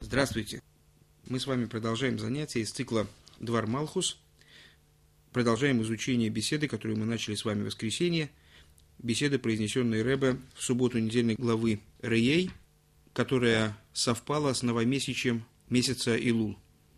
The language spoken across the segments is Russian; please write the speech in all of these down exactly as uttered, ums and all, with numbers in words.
Здравствуйте! Мы с вами продолжаем занятия из цикла «Двар Малхус». Продолжаем изучение беседы, которую мы начали с вами в воскресенье. Беседы, произнесенные Ребе в субботу недельной главы Реей, которая совпала с новомесячем месяца Илул.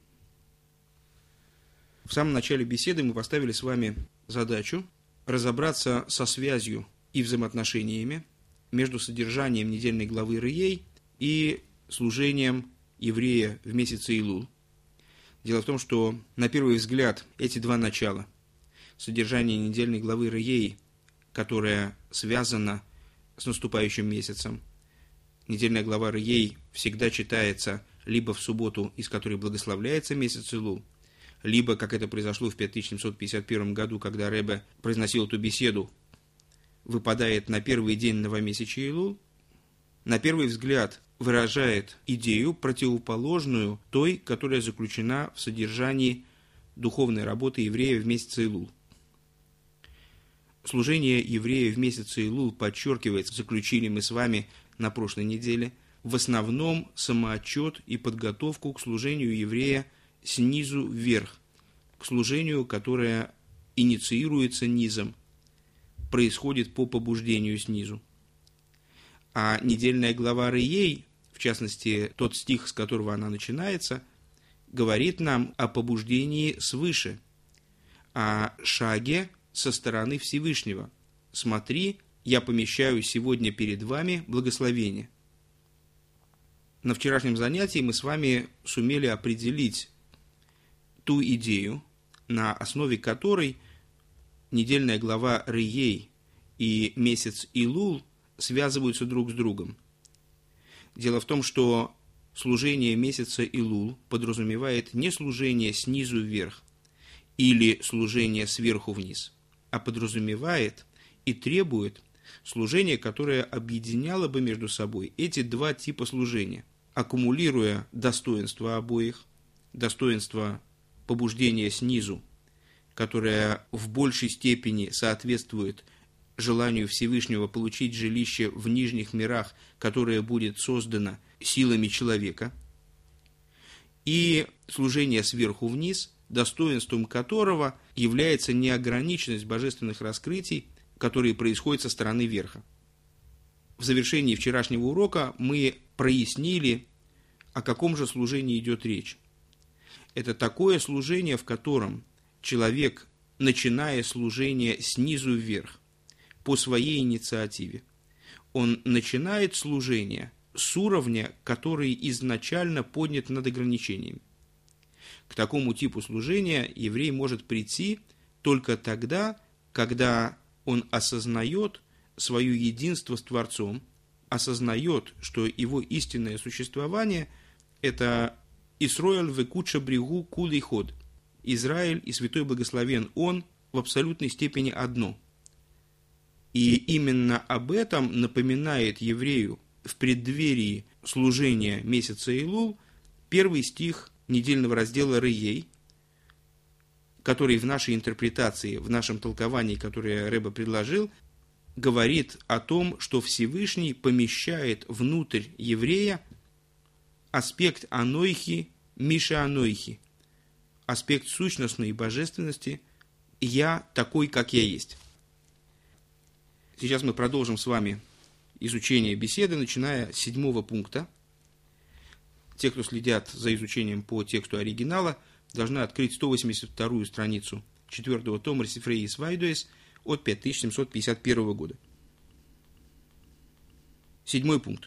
В самом начале беседы мы поставили с вами задачу разобраться со связью и взаимоотношениями между содержанием недельной главы Реей и служением еврея в месяце Илул. Дело в том, что на первый взгляд эти два начала, содержание недельной главы Реей, которая связана с наступающим месяцем, недельная глава Реей всегда читается либо в субботу, из которой благословляется месяц Илул, либо, как это произошло в пять тысяч семьсот пятьдесят первом году, когда Ребе произносил эту беседу, выпадает на первый день новомесячия Илул, на первый взгляд выражает идею, противоположную той, которая заключена в содержании духовной работы еврея в месяц Илул. Служение еврея в месяц Илул подчеркивается, заключили мы с вами на прошлой неделе, в основном самоотчет и подготовку к служению еврея снизу вверх, к служению, которое инициируется низом, происходит по побуждению снизу. А недельная глава Реей, в частности, тот стих, с которого она начинается, говорит нам о побуждении свыше, о шаге со стороны Всевышнего. «Смотри, я помещаю сегодня перед вами благословение». На вчерашнем занятии мы с вами сумели определить ту идею, на основе которой недельная глава Реей и месяц Илул связываются друг с другом. Дело в том, что служение месяца Илул подразумевает не служение снизу вверх или служение сверху вниз, а подразумевает и требует служения, которое объединяло бы между собой эти два типа служения, аккумулируя достоинства обоих, достоинство побуждения снизу, которое в большей степени соответствует желанию Всевышнего получить жилище в нижних мирах, которое будет создано силами человека, и служение сверху вниз, достоинством которого является неограниченность божественных раскрытий, которые происходят со стороны верха. В завершении вчерашнего урока мы прояснили, о каком же служении идет речь. Это такое служение, в котором человек, начиная служение снизу вверх, по своей инициативе, он начинает служение с уровня, который изначально поднят над ограничениями. К такому типу служения еврей может прийти только тогда, когда он осознает свое единство с Творцом, осознает, что его истинное существование – это «Исроэль векуча брегу кулей ход» – Израиль и святой благословен Он в абсолютной степени одно. И именно об этом напоминает еврею в преддверии служения месяца Илул первый стих недельного раздела Реей, который в нашей интерпретации, в нашем толковании, которое Ребе предложил, говорит о том, что Всевышний помещает внутрь еврея аспект анойхи, миша анойхи, аспект сущностной божественности «я такой, как я есть». Сейчас мы продолжим с вами изучение беседы, начиная с седьмого пункта. Те, кто следят за изучением по тексту оригинала, должны открыть сто восемьдесят вторую страницу четвертого тома Сифрей Свайдуэс от пять тысяч семьсот пятьдесят первого года. Седьмой пункт.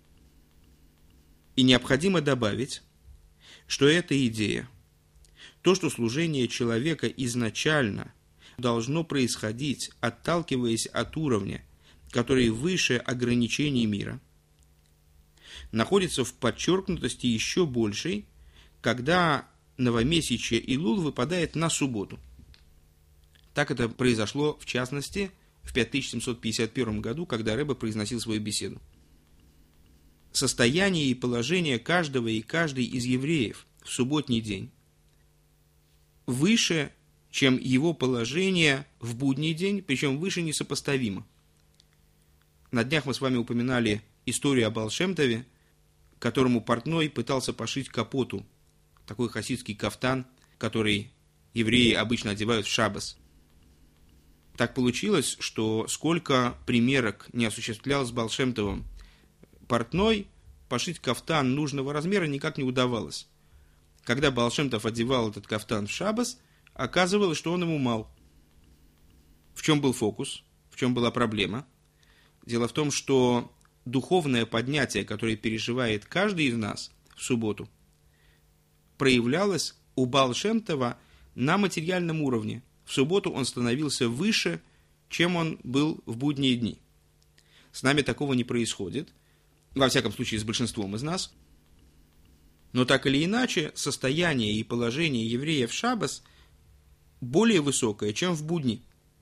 И необходимо добавить, что эта идея, то, что служение человека изначально должно происходить, отталкиваясь от уровня, который выше ограничений мира, находится в подчеркнутости еще большей, когда новомесячие Илул выпадает на субботу. Так это произошло, в частности, в пять тысяч семьсот пятьдесят первом году, когда Ребе произносил свою беседу. Состояние и положение каждого и каждой из евреев в субботний день выше, чем его положение в будний день, причем выше несопоставимо. На днях мы с вами упоминали историю о Баал Шем Тове, которому портной пытался пошить капоту, такой хасидский кафтан, который евреи обычно одевают в шаббас. Так получилось, что сколько примерок не осуществлял с Баал Шем Товом портной, пошить кафтан нужного размера никак не удавалось. Когда Баал Шем Тов одевал этот кафтан в шаббас, оказывалось, что он ему мал. В чем был фокус? В чем была проблема? Дело в том, что духовное поднятие, которое переживает каждый из нас в субботу, проявлялось у Баал Шем Това на материальном уровне. В субботу он становился выше, чем он был в будние дни. С нами такого не происходит, во всяком случае с большинством из нас. Но так или иначе, состояние и положение еврея в шаббас более высокое, чем в будни.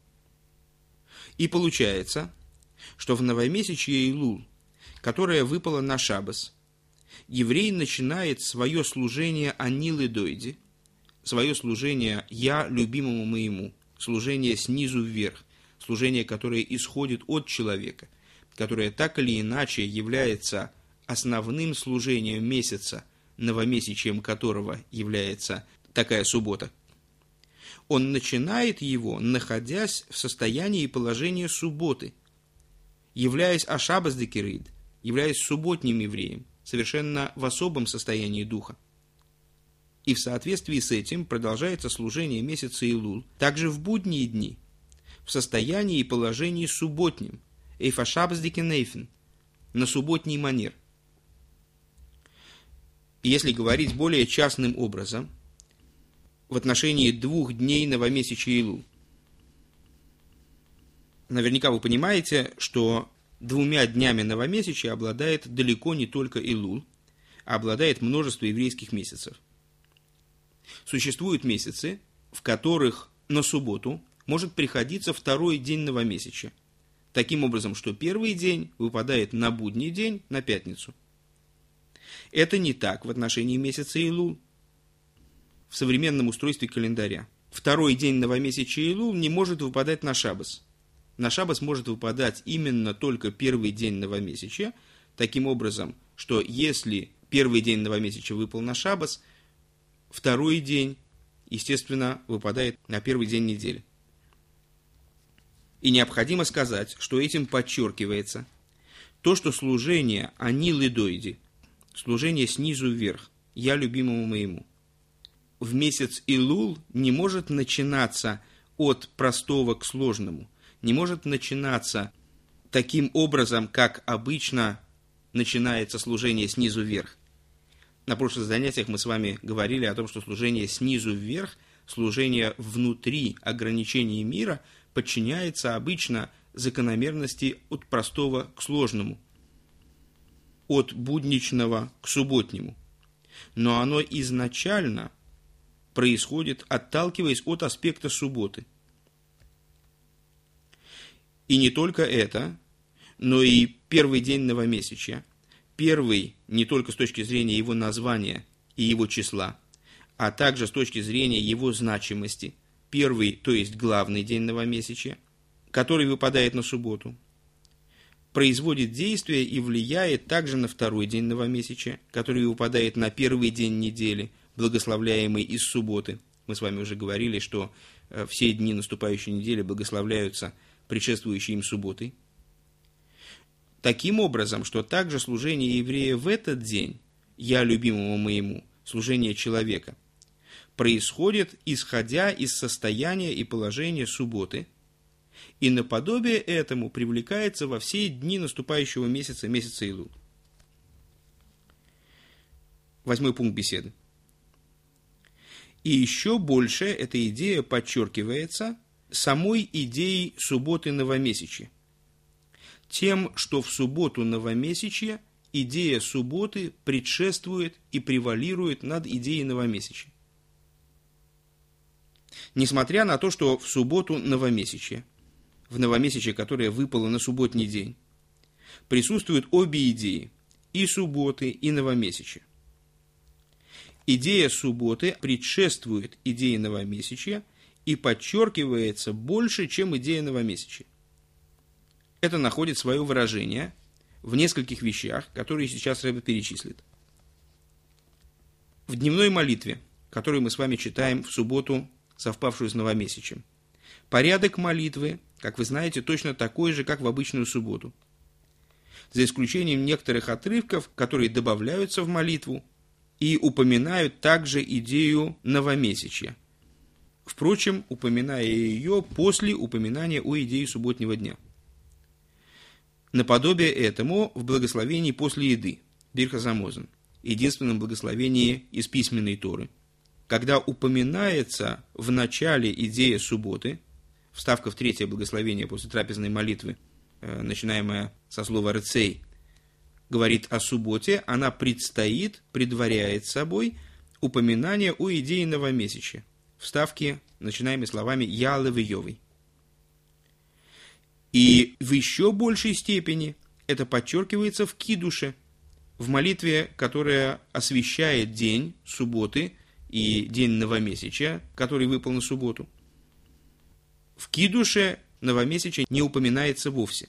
И получается, что в новомесячье Илул, которое выпало на шаббас, еврей начинает свое служение Анил Дойди, свое служение «Я любимому моему», служение снизу вверх, служение, которое исходит от человека, которое так или иначе является основным служением месяца, новомесячием которого является такая суббота. Он начинает его, находясь в состоянии и положении субботы, являясь ашабас декерид, являясь субботним евреем, совершенно в особом состоянии духа. И в соответствии с этим продолжается служение месяца Илул также в будние дни, в состоянии и положении субботним, эйфашабас декенейфен, на субботний манер. И если говорить более частным образом, в отношении двух дней новомесячья Илул, наверняка вы понимаете, что двумя днями новомесячья обладает далеко не только Илул, а обладает множество еврейских месяцев. Существуют месяцы, в которых на субботу может приходиться второй день новомесячья, таким образом, что первый день выпадает на будний день, на пятницу. Это не так в отношении месяца Илул. В современном устройстве календаря второй день новомесячья Илул не может выпадать на шаббас. На шаббас может выпадать именно только первый день новомесячья, таким образом, что если первый день новомесячья выпал на шаббас, второй день, естественно, выпадает на первый день недели. И необходимо сказать, что этим подчеркивается то, что служение Анил Дойди, служение снизу вверх, «Я любимому моему», в месяц Илул не может начинаться от простого к сложному, не может начинаться таким образом, как обычно начинается служение снизу вверх. На прошлых занятиях мы с вами говорили о том, что служение снизу вверх, служение внутри ограничений мира, подчиняется обычно закономерности от простого к сложному, от будничного к субботнему. Но оно изначально происходит, отталкиваясь от аспекта субботы. И не только это, но и первый день новомесячья. Первый не только с точки зрения его названия и его числа, а также с точки зрения его значимости. Первый, то есть главный день новомесячья, который выпадает на субботу, производит действие и влияет также на второй день новомесячья, который выпадает на первый день недели, благословляемый из субботы. Мы с вами уже говорили, что все дни наступающей недели благословляются предшествующей им субботой. Таким образом, что также служение еврея в этот день, «Я любимому моему», служение человека, происходит, исходя из состояния и положения субботы, и наподобие этому привлекается во все дни наступающего месяца, месяца Илул. Восьмой пункт беседы. И еще больше эта идея подчеркивается самой идеей субботы новомесячья. Тем, что в субботу новомесячья идея субботы предшествует и превалирует над идеей новомесячья. Несмотря на то, что в субботу новомесячья, в новомесячье, которое выпало на субботний день, присутствуют обе идеи, и субботы, и новомесячья. Идея субботы предшествует идее новомесячья и подчеркивается больше, чем идея новомесячья. Это находит свое выражение в нескольких вещах, которые сейчас Ребе перечислит. в дневной молитве, которую мы с вами читаем в субботу, совпавшую с новомесячем. Порядок молитвы, как вы знаете, точно такой же, как в обычную субботу, за исключением некоторых отрывков, которые добавляются в молитву и упоминают также идею новомесячья. Впрочем, упоминая ее после упоминания о идее субботнего дня. Наподобие этому в благословении после еды, Бирхас Хамазон, единственном благословении из письменной Торы, когда упоминается в начале идея субботы, вставка в третье благословение после трапезной молитвы, начинаемая со слова «рецей», говорит о субботе, она предстоит, предваряет собой упоминание о идее новомесячья, вставки, начинаемые словами «ялы вейовый». И в еще большей степени это подчеркивается в кидуше, в молитве, которая освящает день субботы и день новомесячья, который выпал на субботу. В кидуше новомесячье не упоминается вовсе.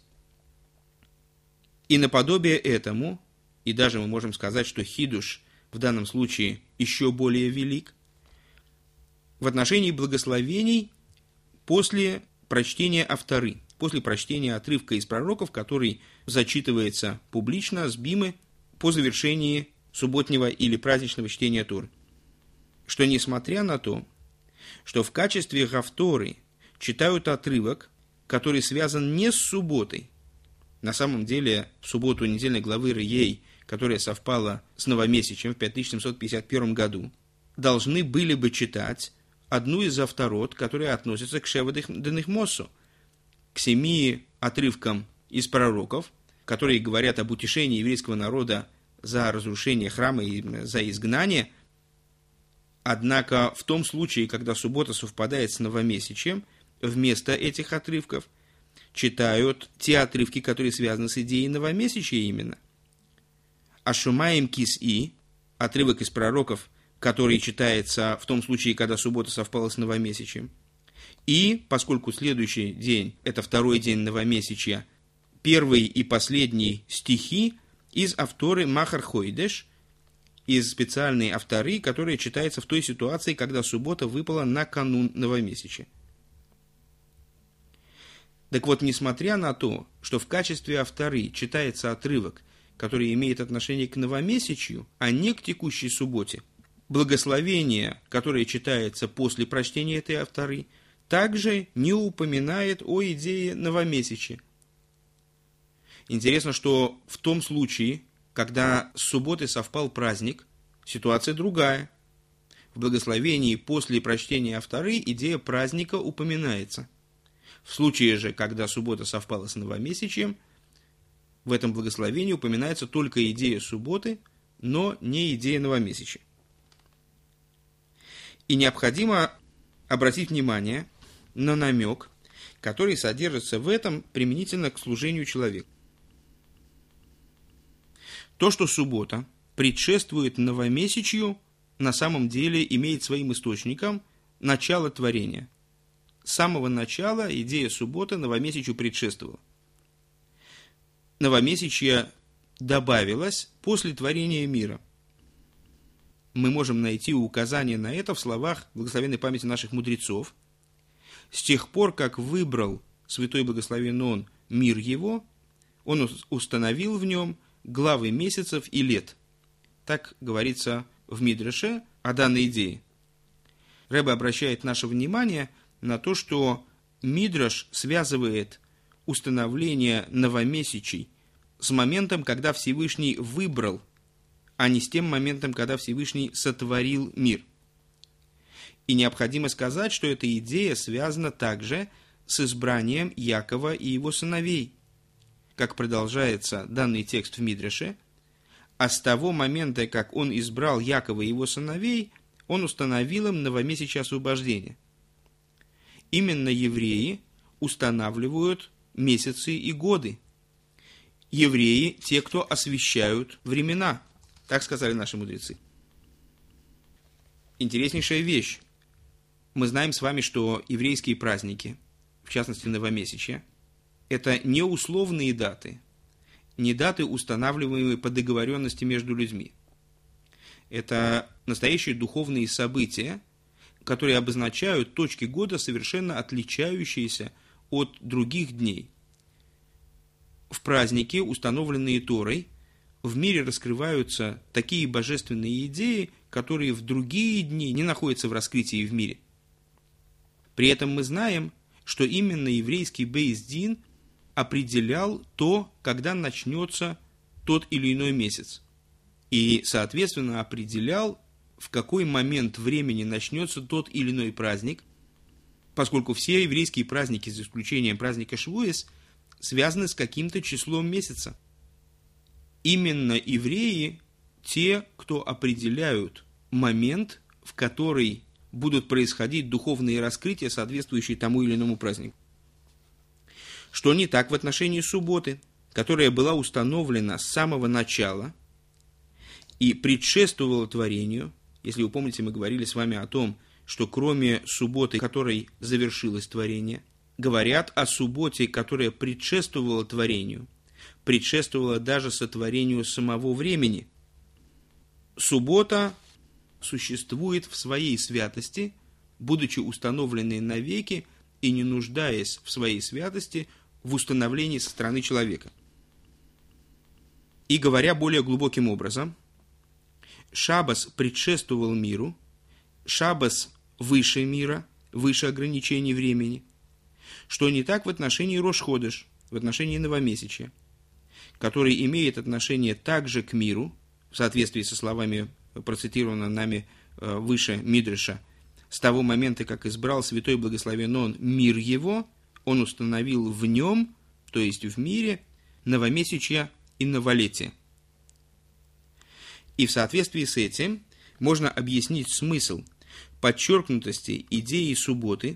И наподобие этому, и даже мы можем сказать, что хидуш в данном случае еще более велик, в отношении благословений после прочтения авторы, после прочтения отрывка из пророков, который зачитывается публично с бимы по завершении субботнего или праздничного чтения Торы. Что несмотря на то, что в качестве гавторы читают отрывок, который связан не с субботой, на самом деле в субботу недельной главы Реей, которая совпала с новомесячем в пять тысяч семьсот пятьдесят первом году, должны были бы читать одну из авторот, которые относятся к Шева Денехмосу, к семи отрывкам из пророков, которые говорят об утешении еврейского народа за разрушение храма и за изгнание. Однако в том случае, когда суббота совпадает с новомесячем, вместо этих отрывков читают те отрывки, которые связаны с идеей новомесячия именно. Ашумаем кис-и, отрывок из пророков, который читается в том случае, когда суббота совпала с новомесячем. И, поскольку следующий день, это второй день новомесячья, первый и последний стихи из авторы Махар Хойдеш, из специальной авторы, которая читается в той ситуации, когда суббота выпала на канун новомесячья. Так вот, несмотря на то, что в качестве авторы читается отрывок, который имеет отношение к новомесячью, а не к текущей субботе, благословение, которое читается после прочтения этой авторы, также не упоминает о идее новомесячья. Интересно, что в том случае, когда с субботой совпал праздник, ситуация другая. В благословении после прочтения авторы идея праздника упоминается. В случае же, когда суббота совпала с новомесячьем, в этом благословении упоминается только идея субботы, но не идея новомесячья. И необходимо обратить внимание на намек, который содержится в этом применительно к служению человека. То, что суббота предшествует новомесячью, на самом деле имеет своим источником начало творения. С самого начала идея субботы новомесячью предшествовала. Новомесячье добавилось после творения мира. Мы можем найти указание на это в словах благословенной памяти наших мудрецов. С тех пор, как выбрал святой благословен он мир его, он установил в нем главы месяцев и лет. Так говорится в Мидраше о данной идее. Ребе обращает наше внимание на то, что Мидраш связывает установление новомесячий с моментом, когда Всевышний выбрал, а не с тем моментом, когда Всевышний сотворил мир. И необходимо сказать, что эта идея связана также с избранием Якова и его сыновей, как продолжается данный текст в Мидраше, а с того момента, как он избрал Якова и его сыновей, он установил им новомесячье освобождения. Именно евреи устанавливают месяцы и годы. Евреи – те, кто освящают времена, так сказали наши мудрецы. Интереснейшая вещь. Мы знаем с вами, что еврейские праздники, в частности новомесячье, это не условные даты, не даты, устанавливаемые по договоренности между людьми. Это настоящие духовные события, которые обозначают точки года, совершенно отличающиеся от других дней. В праздники, установленные Торой, в мире раскрываются такие божественные идеи, которые в другие дни не находятся в раскрытии в мире. При этом мы знаем, что именно еврейский бейс дин определял то, когда начнется тот или иной месяц. И, соответственно, определял, в какой момент времени начнется тот или иной праздник, поскольку все еврейские праздники, за исключением праздника Швуэс, связаны с каким-то числом месяца. Именно евреи те, кто определяют момент, в который будут происходить духовные раскрытия, соответствующие тому или иному празднику. Что не так в отношении субботы, которая была установлена с самого начала и предшествовала творению. Если вы помните, мы говорили с вами о том, что кроме субботы, которой завершилось творение, говорят о субботе, которая предшествовала творению, предшествовала даже сотворению самого времени. Суббота существует в своей святости, будучи установленной навеки и не нуждаясь в своей святости в установлении со стороны человека. И говоря более глубоким образом, Шаббас предшествовал миру, Шаббас выше мира, выше ограничений времени, что не так в отношении Рош-Ходеш, в отношении новомесячия, который имеет отношение также к миру, в соответствии со словами, процитированного нами выше Мидреша, с того момента, как избрал святой благословен он мир его, он установил в нем, то есть в мире, новомесячье и новолетие. И в соответствии с этим можно объяснить смысл подчеркнутости идеи субботы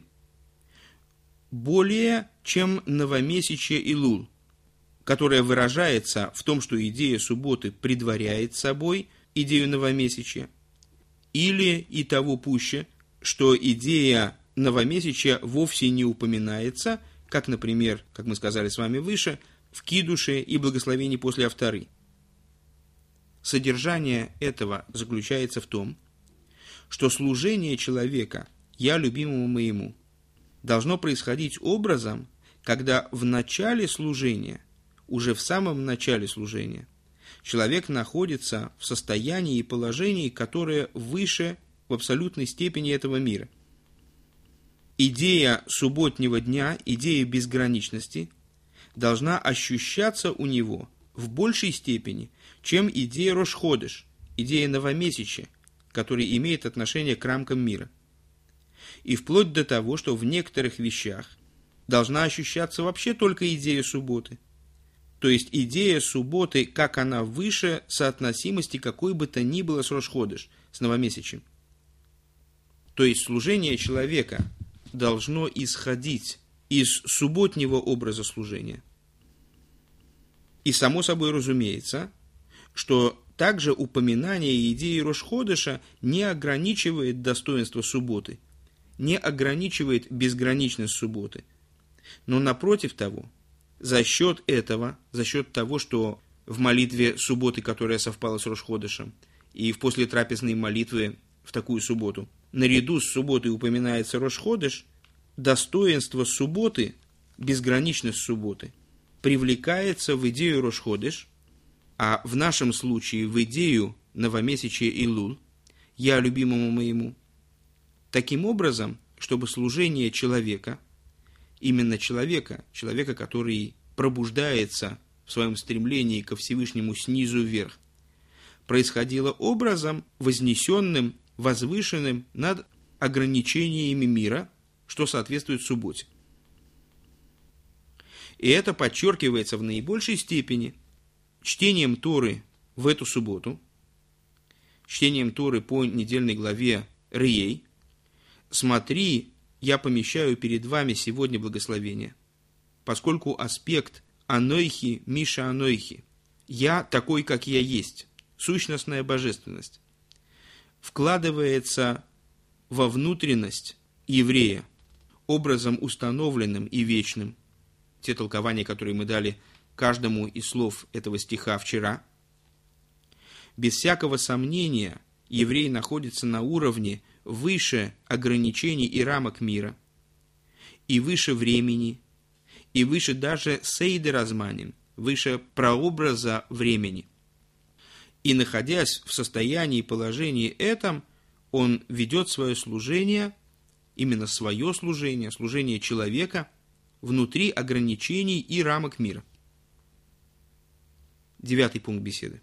более чем новомесячье Илул, которая выражается в том, что идея субботы предваряет собой идею новомесячья, или и того пуще, что идея новомесячья вовсе не упоминается, как, например, как мы сказали с вами выше, в кидуше и благословении после авторы. Содержание этого заключается в том, что служение человека «я любимому моему» должно происходить образом, когда в начале служения, уже в самом начале служения, человек находится в состоянии и положении, которое выше в абсолютной степени этого мира. Идея субботнего дня, идея безграничности должна ощущаться у него в большей степени, чем идея Рош-Ходеш, идея новомесячья, который имеет отношение к рамкам мира. И вплоть до того, что в некоторых вещах должна ощущаться вообще только идея субботы. То есть идея субботы, как она выше соотносимости какой бы то ни было с Рош-Ходеш, с новомесячьем. То есть служение человека должно исходить из субботнего образа служения. И само собой разумеется, что также упоминание идеи Рош-Ходеша не ограничивает достоинство субботы, не ограничивает безграничность субботы, но напротив того, за счет этого, за счет того, что в молитве субботы, которая совпала с Рош-Ходешем, и в послетрапезной молитве в такую субботу, наряду с субботой упоминается Рош-Ходеш, достоинство субботы, безграничность субботы, привлекается в идею Рош-Ходеш, а в нашем случае в идею новомесячья Илул, «я любимому моему», таким образом, чтобы служение человека, именно человека, человека, который пробуждается в своем стремлении ко Всевышнему снизу вверх, происходило образом, вознесенным, возвышенным над ограничениями мира, что соответствует субботе. И это подчеркивается в наибольшей степени чтением Торы в эту субботу, чтением Торы по недельной главе Реей. «Смотри, я помещаю перед вами сегодня благословение, поскольку аспект «Анойхи, Миша Анойхи», «я такой, как я есть», сущностная божественность, вкладывается во внутренность еврея образом установленным и вечным, те толкования, которые мы дали каждому из слов этого стиха вчера, без всякого сомнения еврей находится на уровне выше ограничений и рамок мира, и выше времени, и выше даже сейдер азманим, выше прообраза времени. И находясь в состоянии и положении этом, он ведет свое служение, именно свое служение, служение человека, внутри ограничений и рамок мира. Девятый пункт беседы.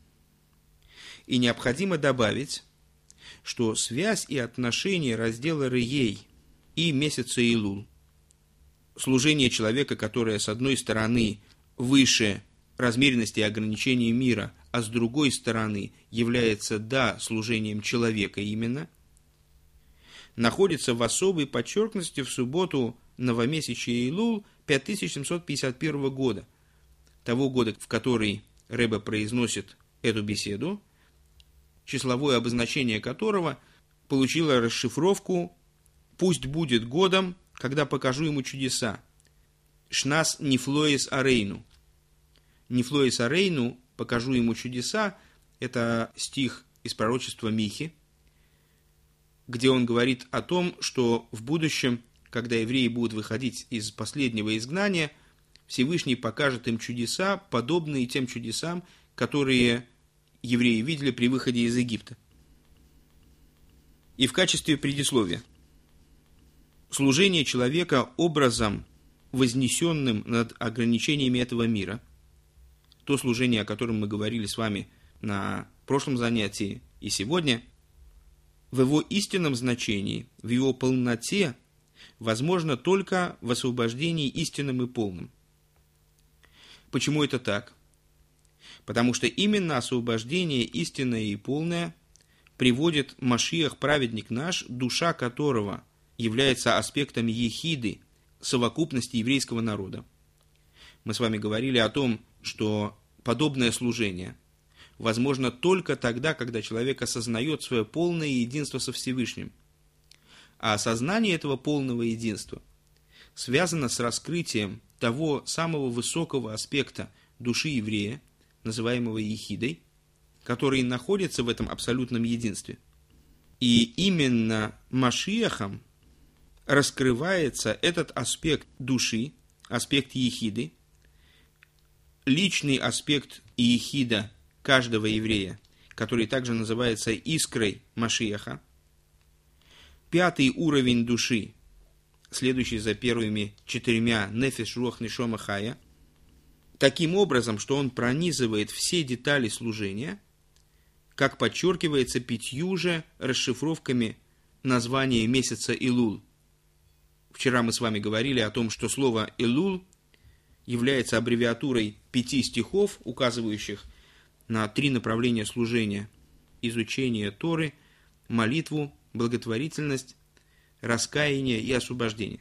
И необходимо добавить, что связь и отношения раздела Реей и месяца Илул, служение человека, которое с одной стороны выше размеренности и ограничений мира, а с другой стороны является, да, служением человека именно, находится в особой подчеркнутости в субботу новомесячия Илул пять тысяч семьсот пятьдесят первого года, того года, в который Ребе произносит эту беседу, числовое обозначение которого получило расшифровку «Пусть будет годом, когда покажу ему чудеса». «Шнас нифлоис арейну». «Нифлоис арейну, покажу ему чудеса» – это стих из пророчества Михи, где он говорит о том, что в будущем, когда евреи будут выходить из последнего изгнания, Всевышний покажет им чудеса, подобные тем чудесам, которые евреи видели при выходе из Египта. И в качестве предисловия. Служение человека образом, вознесенным над ограничениями этого мира, то служение, о котором мы говорили с вами на прошлом занятии и сегодня, в его истинном значении, в его полноте, возможно только в освобождении истинным и полным. Почему это так? Потому что именно освобождение истинное и полное приводит Машиах, праведник наш, душа которого является аспектом ехиды, совокупности еврейского народа. Мы с вами говорили о том, что подобное служение возможно только тогда, когда человек осознает свое полное единство со Всевышним. А осознание этого полного единства связано с раскрытием того самого высокого аспекта души еврея, называемого ехидой, который находится в этом абсолютном единстве. И именно Машиахом раскрывается этот аспект души, аспект ехиды, личный аспект ехида каждого еврея, который также называется искрой Машиаха, пятый уровень души, следующий за первыми четырьмя нефеш, руах, нешома, хая, таким образом, что он пронизывает все детали служения, как подчеркивается пятью же расшифровками названия месяца Илул. Вчера мы с вами говорили о том, что слово Илул является аббревиатурой пяти стихов, указывающих на три направления служения: изучение Торы, молитву, благотворительность, раскаяние и освобождение.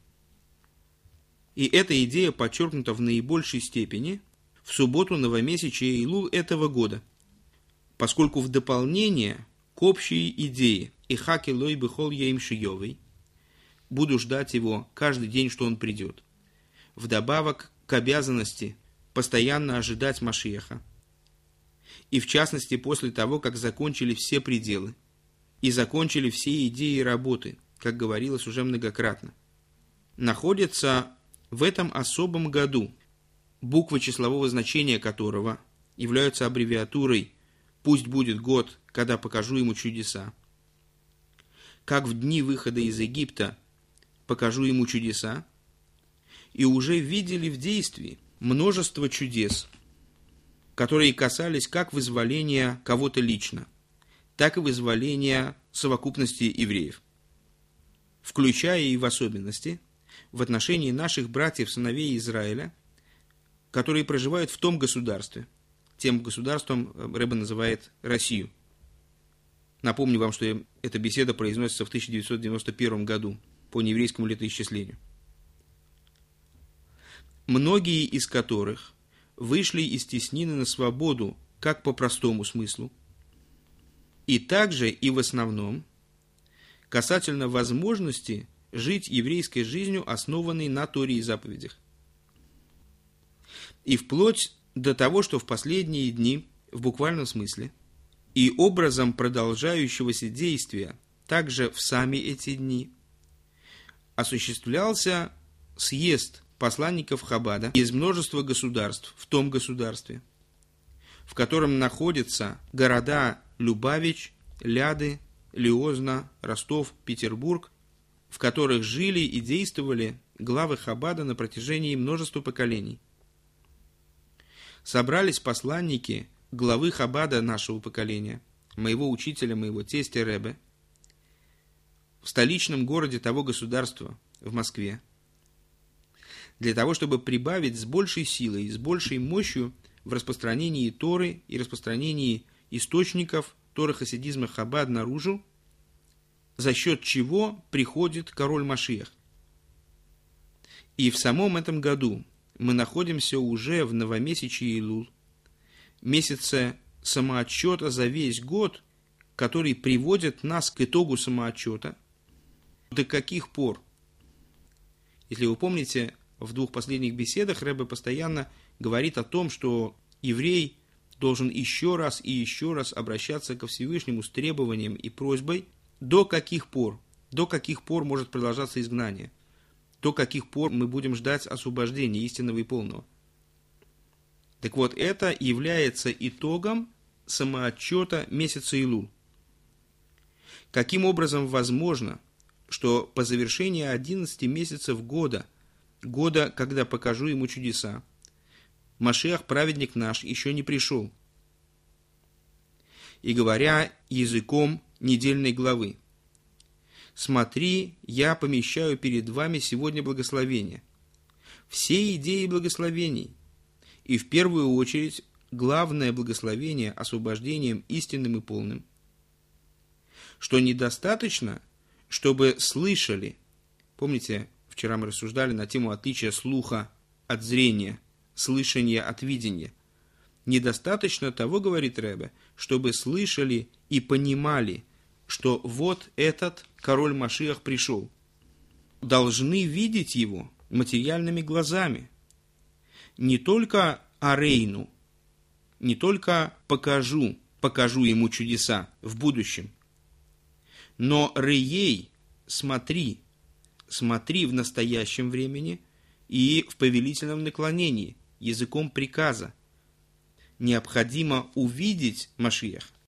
И эта идея подчеркнута в наибольшей степени в субботу новомесячия Илул этого года, поскольку в дополнение к общей идее «Ихаки лой бехол яим шиёвый» буду ждать его каждый день, что он придет, вдобавок к обязанности постоянно ожидать Машиаха, и в частности после того, как закончили все пределы и закончили все идеи работы, как говорилось уже многократно, находится в этом особом году, буквы числового значения которого являются аббревиатурой «Пусть будет год, когда покажу ему чудеса», как в дни выхода из Египта покажу ему чудеса, и уже видели в действии множество чудес, которые касались как вызволения кого-то лично, так и вызволения совокупности евреев, включая и в особенности в отношении наших братьев-сыновей Израиля, которые проживают в том государстве. Тем государством Ребе называет Россию. Напомню вам, что эта беседа произносится в тысяча девятьсот девяносто первом году по нееврейскому летоисчислению. Многие из которых вышли из теснины на свободу как по простому смыслу, и также и в основном касательно возможности жить еврейской жизнью, основанной на Торе и заповедях. И вплоть до того, что в последние дни, в буквальном смысле, и образом продолжающегося действия также в сами эти дни осуществлялся съезд посланников Хаббада из множества государств в том государстве, в котором находятся города Любавич, Ляды, Лиозна, Ростов, Петербург, в которых жили и действовали главы Хаббада на протяжении множества поколений. Собрались посланники главы Хаббада нашего поколения, моего учителя, моего тестя Ребе, в столичном городе того государства, в Москве, для того, чтобы прибавить с большей силой, с большей мощью в распространении Торы и распространении источников Торы хасидизма Хаббад наружу, за счет чего приходит король Машиах. И в самом этом году мы находимся уже в новомесячье Илул, месяце самоотчета за весь год, который приводит нас к итогу самоотчета. До каких пор? Если вы помните, в двух последних беседах Ребе постоянно говорит о том, что еврей должен еще раз и еще раз обращаться ко Всевышнему с требованием и просьбой, до каких пор, до каких пор может продолжаться изгнание, до каких пор мы будем ждать освобождения истинного и полного. Так вот, это является итогом самоотчета месяца Илул. Каким образом возможно, что по завершении одиннадцати месяцев года, года, когда покажу ему чудеса, Машиах, праведник наш, еще не пришел? И говоря языком недельной главы: «Смотри, я помещаю перед вами сегодня благословение, все идеи благословений, и в первую очередь главное благословение освобождением истинным и полным, что недостаточно, чтобы слышали». Помните, вчера мы рассуждали на тему отличия слуха от зрения, слышания от видения. Недостаточно того, говорит Ребе, чтобы слышали и понимали, что вот этот король Машиах пришел. Должны видеть его материальными глазами. Не только арейну, не только покажу, покажу ему чудеса в будущем, но реей, смотри, смотри в настоящем времени и в повелительном наклонении, языком приказа. Необходимо увидеть Машиах,